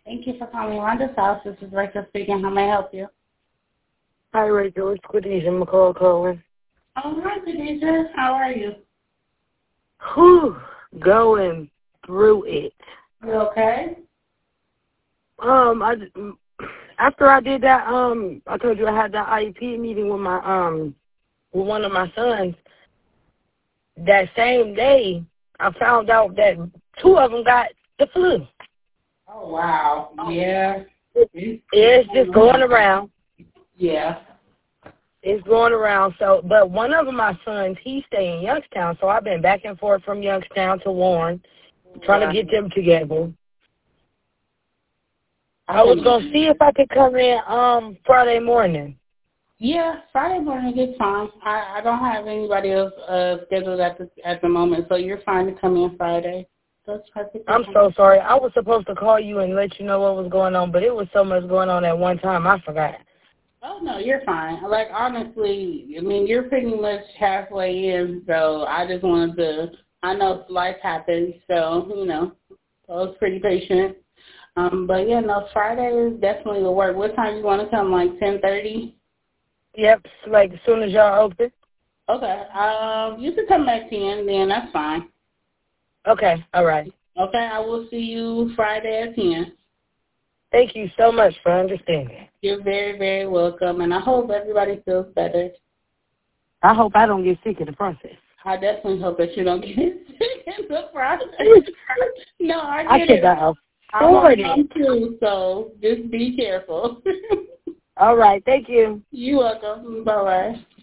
Thank you for calling Wanda's house. This is Rachel speaking. How may I help you? Hi, Rachel. It's Khadijah McCall calling. Oh, hi, Khadijah. How are you? Whew, going through it. You okay? After I did that, I told you I had that IEP meeting with my with one of my sons. That same day, I found out that 2 of them got the flu. Oh, wow. Yeah. It's just going around. Yeah. It's going around. So, but one of my sons, he stay in Youngstown, so I've been back and forth from Youngstown to Warren, trying to get them together. I was going to see if I could come in Friday morning. Yeah, Friday morning is fine. I don't have anybody else scheduled at the moment, so you're fine to come in Friday. That's perfect. I'm so sorry. I was supposed to call you and let you know what was going on, but it was so much going on at one time, I forgot. Oh, no, you're fine. Like, honestly, I mean, you're pretty much halfway in, so I just wanted to, I know life happens, so, you know, I was pretty patient. But, yeah, no, Friday is definitely the work. What time you want to come, like 10:30? Yep, like as soon as y'all open. Okay, you can come at 10, then that's fine. Okay, all right. Okay, I will see you Friday at 10. Thank you so much for understanding. You're very, very welcome, and I hope everybody feels better. I hope I don't get sick in the process. I definitely hope that you don't get sick in the process. No, I get it. I'm on them too, so just be careful. All right, thank you. You're welcome. Bye-bye.